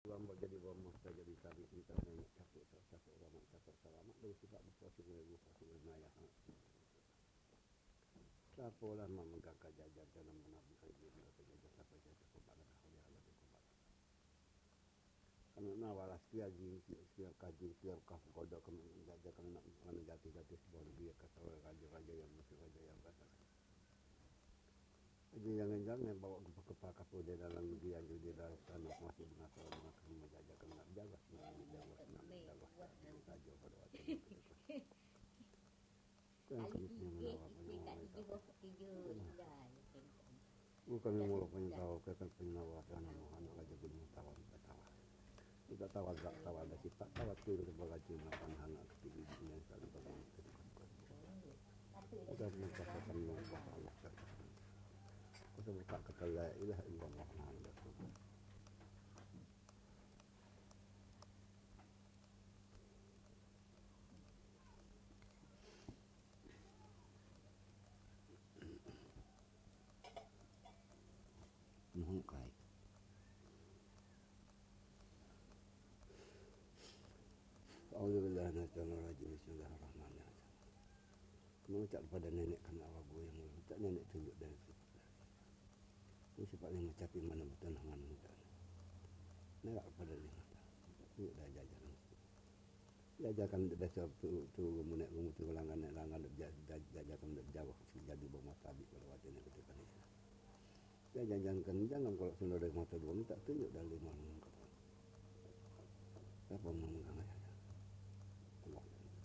Lambat jadi bomoh saja jadi tadi kita nenek capek ramai capek selamat dari sifat berpuasa minggu puasa bermaya. Siapa lah memegang kajajar dan menabikan diri kajajar sampai jadi kepada kahwin Allah kepada. Karena nawalas kia jing kia kaji kia kaf kodok kemudian jajar karena jati sebuah dia kata raja yang mesti raja yang besar. Jadi jangan bawa kepala kapal dia dalam dia jadi dalam tanah masih mengatur menjaga kena jaga saja pada waktu itu. Kan kemisinya menawar bukan mulu penyawar kan penyawar karena anak aja gunung tawar tawar. Tidak tawar ada sifat tawar tu sebagai makan anak ketinggian yang selalu berlaku. Kita mencatatkan Allah. Kita berkata la ilaha illallah Muhammadur Rasulullah. Kai. Alhamdulillah Bismillahirrahmanirrahim. Bismillahirrahmanirrahim. Mengucap pada nenek kena awagu yang mengucap nenek tunjuk dan sifat. Ini sifatnya mencapai mana betul dengan mengucap. Nenek pada lima. Tunjuk dah jajaran. Jajakan dasar tu menek mengutu ulangan langan jajakan jawab jadi bermata pada waktu ini ketika ini. Jangan kalau sudah dari mata dua minta tunjuk dan lima mengucap. Apa mengucap ayah? Allah.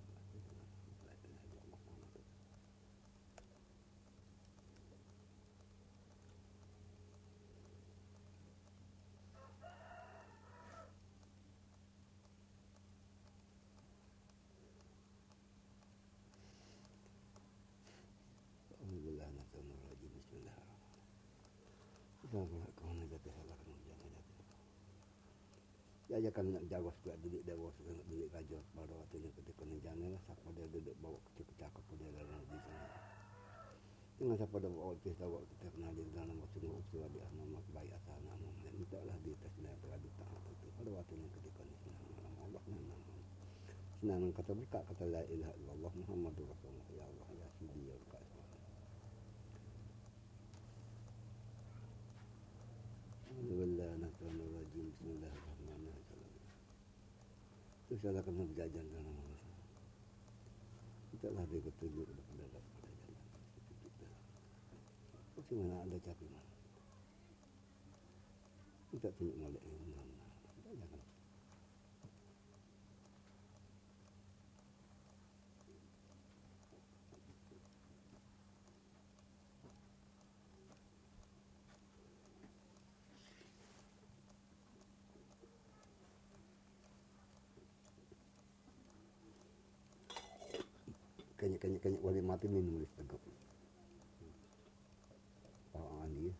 Alhamdulillah Bismillahirrahmanirrahim. Ya kan nak jawab juga didik dia bawa nak didik raja pada waktu ini ketika ni janganlah siapa dia duduk bawa kecil-kecil ke dia dalam di sana. Jangan siapa dia bawa kecil bawa kita kenal di dalam sungguh usaha dia nama baik asal nama dan mintalah di tes dia beradu taat itu pada waktu ini ketika ni nama Allah nama. Senang kata buka kata la ilaha illallah Muhammadur Rasulullah ya Allah ya Sidi ya Allah. Alhamdulillah Bismillahirrahmanirrahim. Bismillahirrahmanirrahim. Itu salah kena berjajan dalam masa. Kita lah dia ketujuh kepada jalan. Macam mana ada capai mana? Kita tunjuk molek yang mana? Jangan. Kanya boleh mati minum di tegak. Awak dia.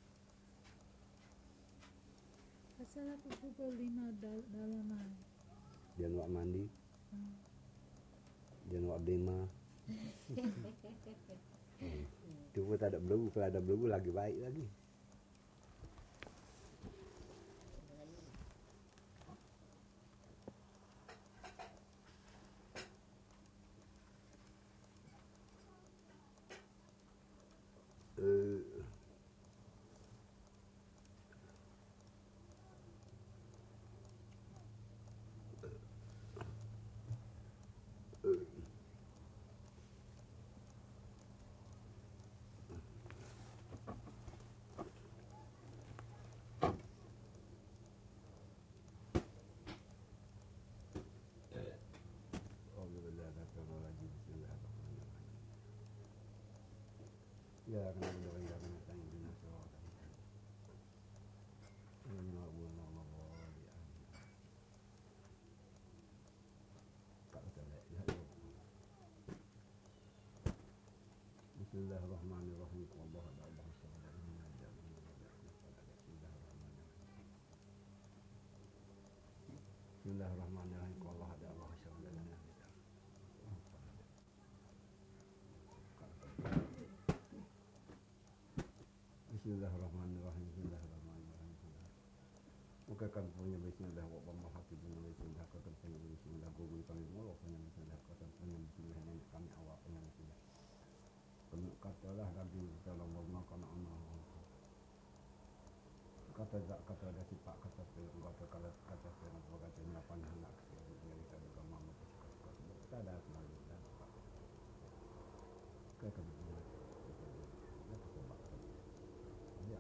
Asal aku pukul 5 dalaman. Dia nak mandi. Dia nak dema. Cuba tak ada belagu, kalau ada belagu lagi baik lagi. Ya, kena berdoa ya, kena tanya bina soal. Allah Allah ya. Tak ada ya. Bismillahirrahmanirrahim. Allah ada Allah Bismillahirrahmanirrahim. Allah ada Allah Bismillahirrahmanirrahim. Bismillahirrahmanirrahim. Muka katakan punya bismillah wa bamahati punya bismillah katakan punya bismillah guru kami mula punya bismillah katakan punya bismillah nenek kami awak punya bismillah. Kena katalah Nabi dalam warna kana Allah. Kata tak kata ada sifat kata kata kata kata apa nak dari kata agama kata ada selalu dah. Kata betul. Ya.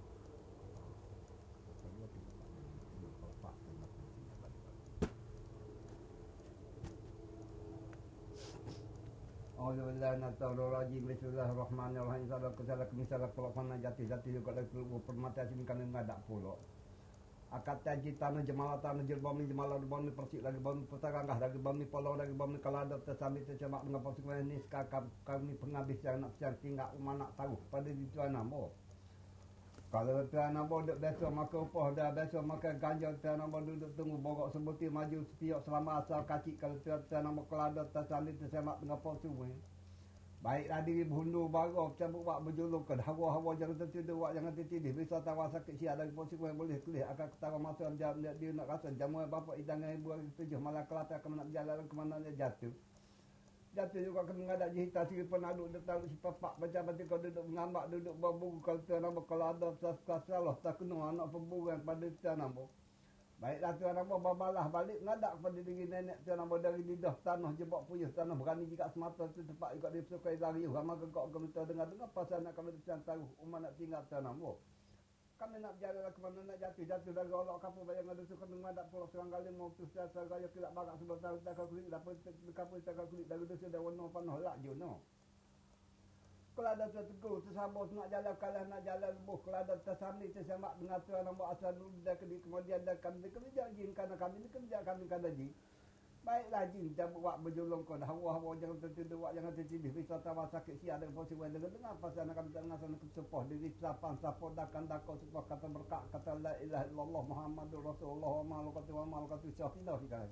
Alhamdulillah natarrajim bismillahirrahmanirrahim salak misalak pelakon jati juga dak permata sini kan ngadak pulo akat taji tanah jemalatan jerbami jemalah bami persik lagi bami putaranggah lagi bami polo lagi bami kalada tersami tercemak dengan pasukan ini kami penghabis yang nak siang tinggal umanak taruh pada di tuan namo. Kalau tuan namo duduk besok maka upah dah besok maka ganjal tuan namo duduk tunggu borok sebuti maju setiap selama asal kacik kalau tuan namo kelada tersami tersemak dengan pasukan. Baiklah diri berhundur baru cabut buat berjuluk ke hawa-hawa jangan tertidur buat jangan tertidur bisa tawa sakit siap dari pasukan boleh kelih akan ketara masuk dia nak rasa jamu bapa idangan ibu hari 7 malam kelata akan nak berjalan ke mana dia jatuh. Jatuh juga kena ngadak jihita siri penaduk dia tahu si papak macam kau duduk mengambak duduk berburu kalau tuan nama kalau ada salah tak kena anak pemburuan pada tuan nama. Baiklah tuan nama babalah balik ngadak pada diri nenek tuan nama dari lidah tanah jebak puyuh tanah berani jika semata tu tempat juga dia sukai lari ramai kau minta dengar pasal nak kami tuan tahu umar nak tinggal tuan nama. Kami nak berjalan ke mana nak jatuh dari olok kapal bayang ada suka mengadak pulau serang kali mau tu saya gaya kilap barak sebab tahu tak kulit dapat kapal tak kulit dari dosa dah warna panah lak je no. Kalau ada tertegur tersabos nak jalan kalah nak jalan lebuh kalau ada tersambi tersemak dengan tuan nombor asal dulu dah kemudian dah kami kerja jin kerana kami ni kerja kami kada jin. Baiklah jin cabut buat berjulung kau dah hawa-hawa jangan tertidur buat jangan tertidur bisa tawa sakit siap dan posisi dengar pasal nak kami dengar sana kesepuh diri sapan sapor dakan dakau sepuh kata berkat kata la ilaha illallah Muhammadur Rasulullah wa malakatu syafidah kita.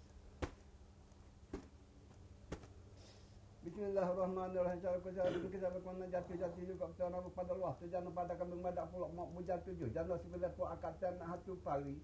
Bismillahirrahmanirrahim. Kita berkena jatuh juga kita nama pada luas sejana pada kami madak pulak mau berjatuh tujuh jana sebelah pun akatan hatu pari.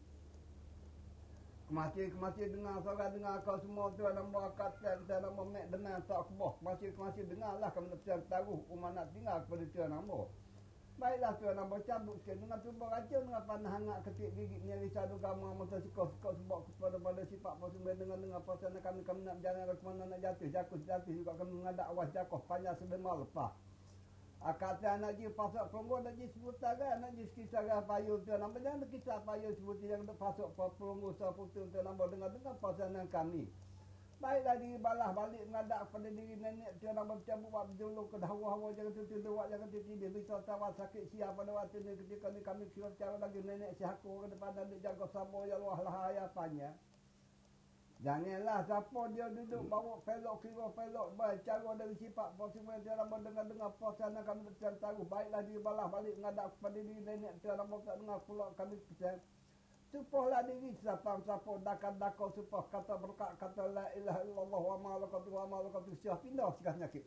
Masih dengar suara dengar kau semua tu nama akatan dan nama mek dengar tak kebah. Masih dengarlah kami nak taruh umat nak tinggal kepada tuan nama. Baiklah tuan nama cabut sikit dengan tu beraja dengan panah hangat ketik gigit nyari sadu kamu masa sikok sebab kepada sifat pasal dengan pasal kami nak berjalan ke mana nak jatuh juga kami mengadak awas jakoh panjang sebelum lepas. Akatan nak ji pasal perunggu nak ji sebutaran nak ji kisah payul tuan nama jangan kisah payul sebuti yang pasal perunggu saputu tuan nama dengan pasal kami. Baiklah diri balah balik mengadak pada diri nenek tuan nama bercabut buat berjuluk ke hawa-hawa jangan tertidur buat jangan tertidur bisa tawa sakit siap pada waktu ni ketika ni kami kira cara lagi nenek sihaku ke depan dan dia jaga sabo ya Allah lah ayapannya. Janganlah siapa dia duduk bawa pelok kira pelok baik cara dari sifat posisi dia nama dengar pasal nak kami bercakap tahu baiklah diri balah balik mengadak pada diri nenek tuan nama tak dengar pula kami percaya. Supahlah diri sapang-sapang dakar supah kata berkat kata la ilaha illallah wa malakatu syah pindah sikap nyakit.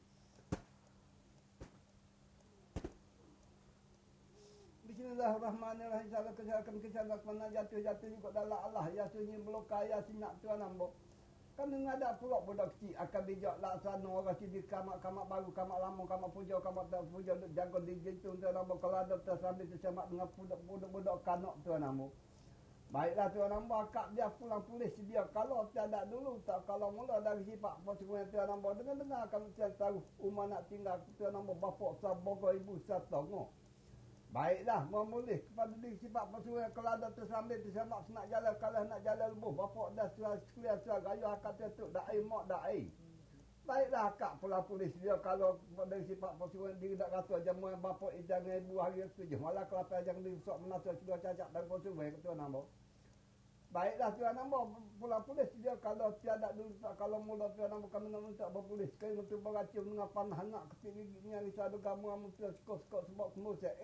Bismillahirrahmanirrahim. Salah kesalahan mana jatuh juga dalam Allah ya sunyi meluka ya sinak tuan nambo. Kami ngadak pulak budak kecil akan bijak laksana orang sini kamak baru kamak lama kamak puja tak puja jaga di jentung tuan nambo kalau ada tersambil tersemak dengan budak kanak tuan nambo. Baiklah tuan nama akak dia pulang polis dia kalau tiada dulu tak kalau mula dari sifat pasukan tuan nama dengar kami tahu umar nak tinggal tuan nama bapa sabogo ibu satongo. Baiklah memulih kepada diri sifat pasukan kalau ada tersambil tersemak nak jalan kalah nak jalan lebuh bapa dah clear gaya akak tetuk dai mak dai. Baiklah akak pulang polis dia kalau dari sifat pasukan diri tak rasa jamuan bapa jangan ibu hari 7 malah kelapa jangan disok menasa sudah cacat dan pasukan tuan nama. Baiklah tuan nama pulang polis dia kalau tiada dulu tak kalau mula tuan nama kami nak minta berpolis sekali untuk beracun dengan panah hangat ketik giginya risau kamu amun skot sebab kemusa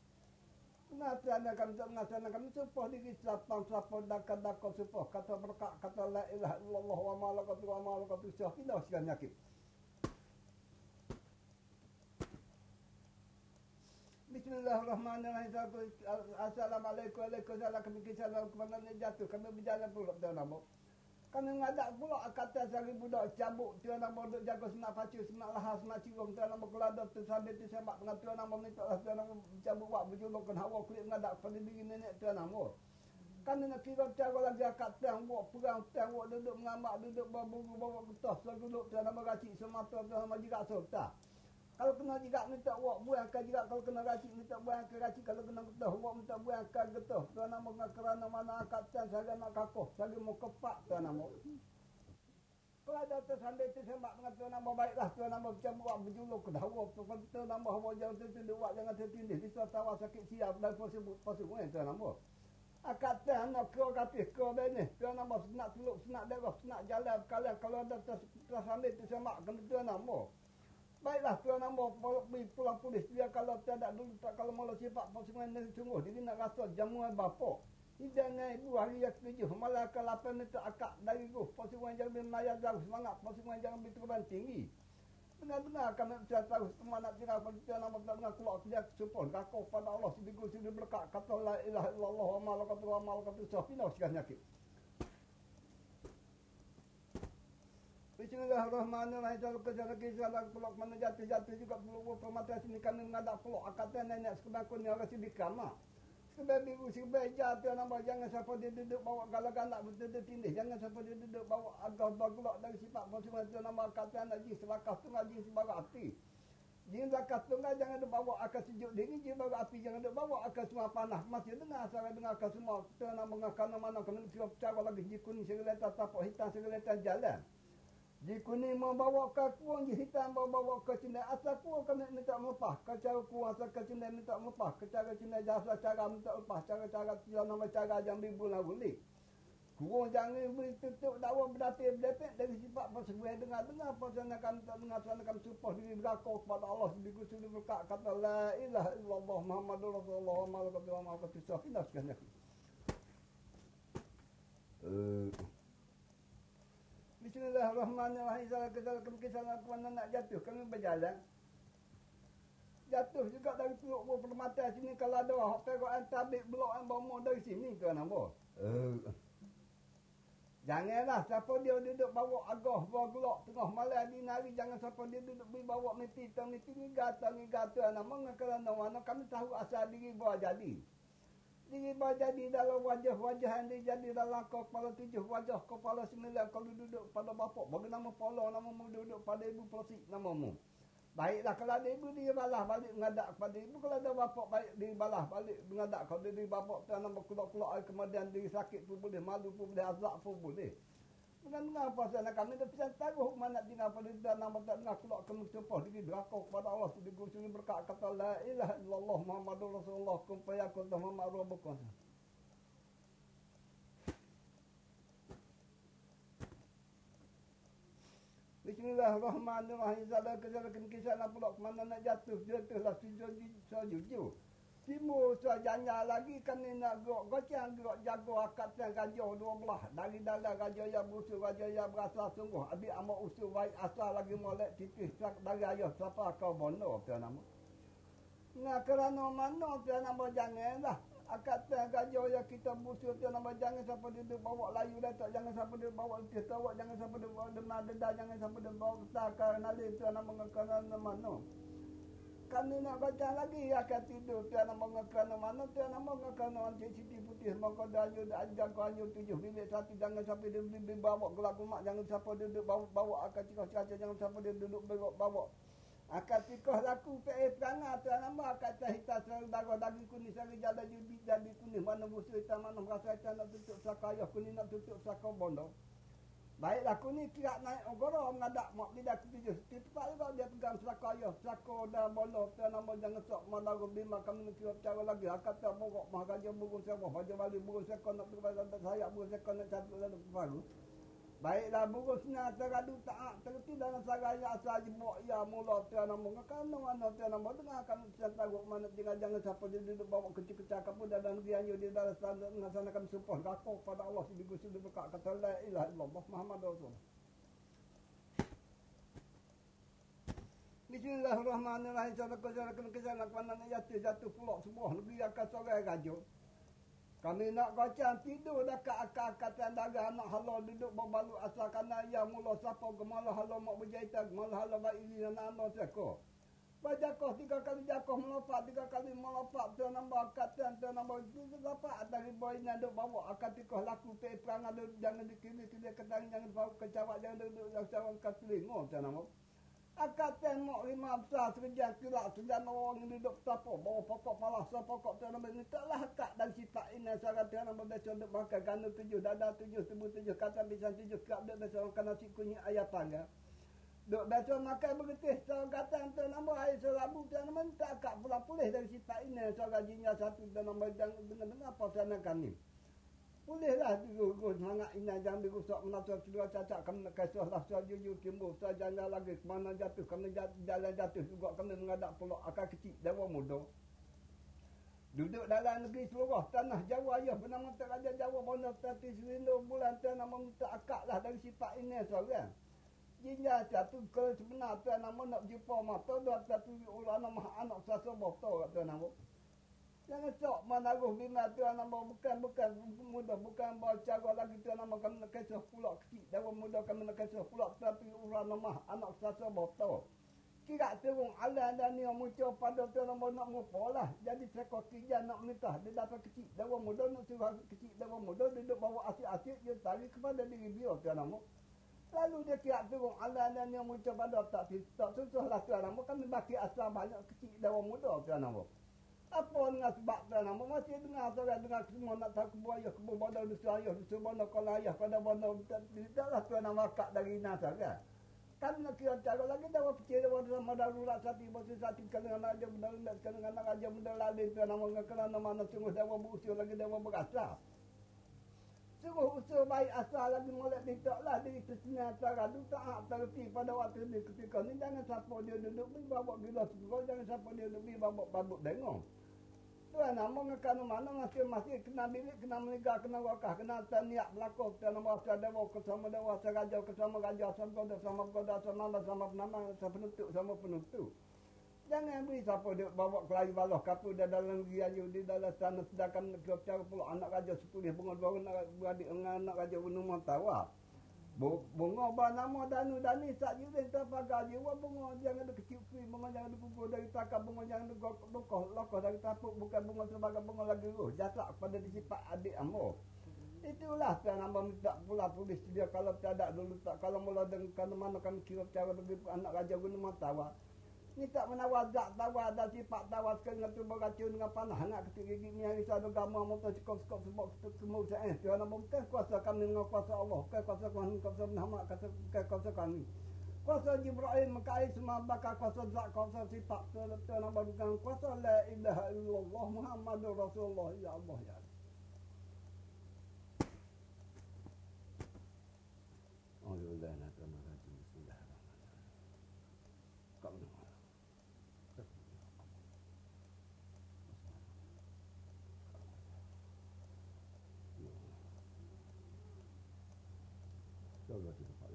Ngasana kami supah diri sapang dakar supah kata berkat kata la ilaha illallah wa malakatu syah pindah sikap nyakit. Bismillahirrahmanirrahim. Assalamualaikum. Waalaikumsalam. Kami kisah dalam kemanaan jatuh. Kami berjalan pula tuan nama. Kami ngadak pula kata sari budak cabuk tuan nama duk jaga senak pacu, senak lahar, senak cirong tuan nama kelada tu sambil tu semak dengan tuan nama minta lah tuan nama cabuk buat berjulurkan hawa kulit ngadak pada diri nenek tuan nama. Kami nak kira cara lagi akak tiang buat perang tiang buat duduk mengamak duduk berburu bawa getah seguluk tuan nama racik semata tuan nama jirak sultan. Kalau kena jirak minta buat buang ke jirak, kalau kena racik minta buang ke racik, kalau kena getah buat minta buang ke getah. Tuan nama kerana mana akak tiang saya nak kakoh, saya mau kepak tuan nama. Pelajar tersambil tersemak dengan tuan nama baiklah tuan nama macam buat berjuluk ke hawa tuan nama hawa jangan tertindih buat jangan tertindih bisa tawa sakit siap dan posisi tuan nama. Akak tiang nak kau kapih kau benih tuan nama senak teluk senak darah senak jalan kalian kalau ada tersambil tersemak dengan tuan nama. Baiklah tuan nama pulang polis dia kalau tidak dulu tak kalau malu sifat pasungan ni sungguh dia nak rasa jamuan bapa. Jangan ibu hari yang ke-7 malah ke 8 meter akak dari ruh pasungan jangan melayar jauh semangat pasungan jangan berterbang tinggi. Benar-benar kami bisa tahu semua nak tinggal pada tuan nama tak dengar keluar dia support kaku pada Allah sibiku sini berkat kata la ilaha illallah wa malakatu safina sekian nyakit. Bismillahirrahmanirrahim. Kalau kerja kisah dalam peluk mana jatuh juga peluk permata sini kami mengadak peluk akatan nenek sekebaku ni orang sibik kama. Sekebai biru sekebai jatuh nama jangan siapa dia duduk bawa galak-galak betul-betul tindih. Jangan siapa dia duduk bawa agak bergelak dari sifat konsumen tu nama akatan najis sebakas tengah jin sebagai api. Jin sebakas tengah jangan dia bawa akal sejuk dingin jin sebagai api jangan dia bawa akal semua panas. Masih dengar saya dengar akal semua. Tu nama mengakan mana kami nak cara lagi jikun segeletan tapak hitam segeletan jalan. Jika ni membawa ke kuang, hitam membawa ke Cina. Asal kuang kena minta melepas. Cara kuang asal ke Cina minta melepas. Cara Cina jasa cara minta lepas. Cara nama cara jambi bulan gulik. Kuang jangan tutup dakwa berdatir-berdatir dari sifat persebuah dengar-dengar. Pasal kami tak dengar, pasal kami supah diri berakau kepada Allah. Sebiku sudah berkat kata la ilaha illallah Muhammadur Rasulullah Muhammadur Rasulullah sekian. Bismillahirrahmanirrahim. Salah kesalahan mana nak jatuh. Kami berjalan. Jatuh juga dari peluk permata sini. Kalau ada orang perok antabik blok yang bawa dari sini tuan nama. Janganlah siapa dia duduk bawa agah bawa gelok tengah malam di nari. Jangan siapa dia duduk bawa meti ni gata nama. Kerana mana kami tahu asal diri bawa jadi. Diri jadi dalam wajah-wajah yang jadi dalam kepala 7 wajah kepala 9 kalau duduk pada bapak bagi nama Polo namamu duduk pada ibu Persik namamu. Baiklah kalau ada ibu dia balah balik mengadak kepada ibu kalau ada bapak baik dia balah balik mengadak kalau diri bapak tu nama keluar kemudian diri sakit pun boleh malu pun boleh azab pun boleh. Dengan pasal kami dah pesan taruh mana tinggal pada dia nama tak dengar keluar kami supah diri berakau kepada Allah sudah guru berkat kata la ilaha illallah Muhammadur Rasulullah kumpaya kuntum ma'rubukum. Bismillahirrahmanirrahim. Salah kisah nak pulak mana nak jatuhlah sujud. Timur sajanya lagi kami nak gocang jago akad yang gajah 12 dari dalam gajah yang busuk gajah yang berasa sungguh abi amak usul baik asal lagi molek tipis dari ayah siapa kau bono tu nama. Nah kerana mana tu nama janganlah akad yang gajah yang kita busuk tu nama jangan siapa dia bawa layu letak jangan siapa dia bawa kita bawa jangan siapa dia bawa demam dedah jangan siapa dia bawa takar nalih tu nama kerana mana. Kami nak baca lagi akan tidur tiada mengekana mana tiada mengekana Encik Siti Putih maka danya jaga anjur 7 bilik satu jangan sampai dia bawa gelap rumah jangan siapa dia duduk bawa akan cikah jangan siapa dia duduk bawa akan cikah laku perangai tiada nama akan hitam darah daging kuning sari jalan judi jadi kuning mana musuh hitam mana merasa hitam nak tutup sakayah kuning nak tutup sakau bondo. Baiklah aku ni kira naik ogoro mengadak mak lidah ketujuh. Tepat juga dia pegang selakayah, selako dah bolos dan nama jangan sok malah bima kami nak kira cara lagi. Kata bogok mah gajah burung sewah, gajah balik burung sekon nak terbaik sayap burung sekon nak cantik dalam kepala. Baiklah burung senar teradu taat terti dalam saraya asal jebok ya mula tiada nama ngakana mana tiada nama dengar kami bisa tahu mana jangan siapa dia duduk bawa kecil-kecil kamu dalam dianyo di dalam melaksanakan sumpah gakoh pada Allah sebigu sudah berkat kata la ilaha illallah Muhammadur Rasulullah. Bismillahirrahmanirrahim. Salam kesalam kanan jatuh pulak sebuah negeri akan sorai rajuk. Kami nak kacang tidur dekat akar-akatan daga anak halau duduk berbalu asal kanan ayam mula siapa gemalah halau mak berjaitan gemalah halau baik ini anak-anak seko. Bajakoh 3 kali jakoh melompat 3 kali melompat tu nambah akatan tu nambah dapat dari boy nak duk bawa akad tikoh laku pe perang ada jangan dikini-kini ketang jangan bawa kecawak jangan duduk cawan kat telingo tu nama. Akatan mak 5 besar sekejap kirak sejan orang yang duduk tapo bawa pokok palas pokok tu nama ni taklah akad dan sifat ini syarat tu nama biasa duk makan ganu 7 dada 7 tubuh 7 kata bisa 7 kerap duk biasa makan nasi kunyit ayam tangga. Duk biasa makan bergetih seorang kata tu nama air serabu tu nama tak akak pula pulih dari sifat ini seorang jinya satu tu nama dengar apa sana kami. Pulihlah dulu semangat ini jangan dirusak menafsir kedua cacat kami nak kisah lah soal jujur timbul soal jangan lagi kemana jatuh kami jalan jatuh juga kami mengadak pulak akal kecil dewa muda. Duduk dalam negeri seluruh tanah Jawa ya bernama Raja Jawa Bona Tati Selindung bulan tu nama minta akak lah dari sifat ini seorang. Jinya satu ke sebenar tu nama nak jumpa mata dua satu ulah nama anak sasa botol tu nama. Jangan sok menaruh bina tu nama bukan muda bukan baca lagi tu nama kami nak kisah pulak kecil dalam muda kami nak kisah pulak tapi ulah nama anak sasa botol. Kira turun ala dan ni muncul pada tu nama nak mupalah. Jadi sekor tiga nak minta dia dapat kecil dalam muda nak suruh kecil dalam muda duduk bawa asyik-asyik dia tarik kepada diri dia tu nama. Lalu dia kira turun ala dan yang muncul pada tak susah lah tuan nama kami baki asal banyak kecil dalam muda tuan nama. Apa dengan sebab tuan nama masih dengar saya dengar semua nak tahu kebuaya kebubada dusa ayah dusa bana kalau ayah pada bana tidaklah tuan nama kak dari nasa kan. Kami nak kira cara lagi dalam percaya dalam sama darurat satu kali anak aja benda sekali anak aja benda lain tuan nama kerana mana sungguh dalam berusia lagi dalam berasa. Suruh usaha baik asal lagi molek ditaklah diri kesenian cara tu tak terti pada waktu ni ketika ni jangan siapa dia duduk pergi bawa gila segera jangan siapa dia duduk pergi bawa babuk dengung. Tuan nama ngekanu mana masih kena bilik kena menikah kena wakah kena taniak berlaku tuan nama asal dewa kesama dewa kesama raja sama goda sama penutup sama penutup. Jangan beri siapa dia bawa kelayu balah kapu dia dalam giayu di dalam sana sedangkan cara pula anak raja 10 bunga baru nak beradik dengan anak raja Gunung Tawa. Bunga ba nama danu dani sak jurin terpagar jiwa bunga jangan ada kecil bunga jangan ada pukul dari takap bunga jangan ada lokoh dari tapuk bukan bunga sebagai bunga lagi roh jatuh kepada disifat adik amor. Itulah tuan hamba minta pula polis dia kalau tak dulu tak kalau mula dengan mana kami kira cara bagi anak raja Gunung Tawa. Ni tak menawar zat tawar dan sifat tawar sekali dengan tu beracun dengan panah nak ketika gigi ni hari satu gambar motor sekop sebab semua saya tuan nama bukan kuasa kami dengan kuasa Allah bukan kuasa Tuhan kuasa Muhammad kuasa kami kuasa Jibril mekai semua bakal kuasa zat kuasa sifat tuan nama bukan kuasa la ilaha illallah Muhammadur Rasulullah ya Allah ya Allah na tuan rajin bismillahirrahmanirrahim kau Allah